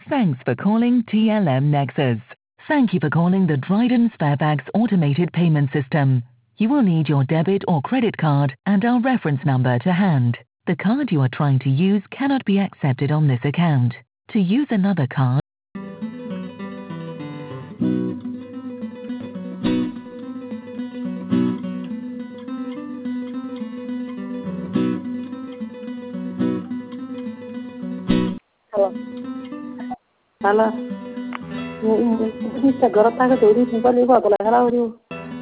Thanks for calling TLM Nexus. Thank you for calling the Dryden Sparebags automated payment system. You will need your debit or credit card and our reference number to hand. The card you are trying to use cannot be accepted on this account. To use another card, Halo. Bisa garap tak ke diri tinggal ibu atau lagi lah uriu.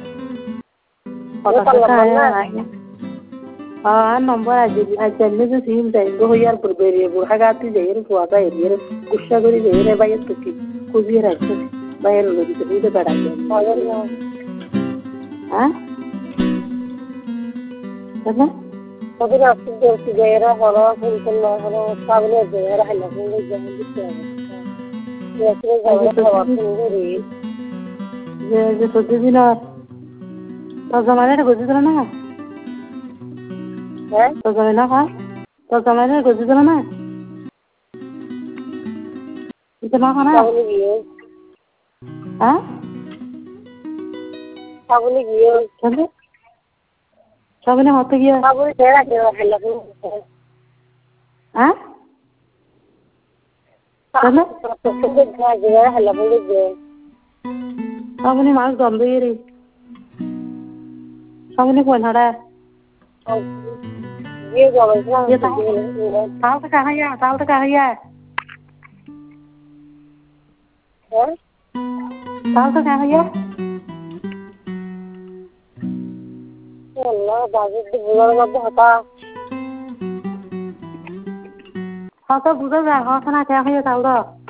Pada sekarang nomor aja ni tu sim dah itu yar berberi burhagati jadi tu apa ini kusya gori jadi bayar tu ki kuzi rasa bayar lagi tu itu pada apa? Ah? Apa? Tapi nak tu jadi orang orang sabun jadi hanya pun jadi tu. Ya, je sochi bina to zamane re goji dona to zamane ka to zamane re goji dona itna kana ha sabuni giyo chale sabuni hote giya sabuni tera tera hella ha chale sabuni mas gando iri sabuni kौन हरा ये ताल तो कहाँ है ताल तो कहाँ है ताल तो कहाँ है अल्लाह बाजी तो बुला लगा होता हाँ तो बुला जा हाँ खाना क्या है ताल तो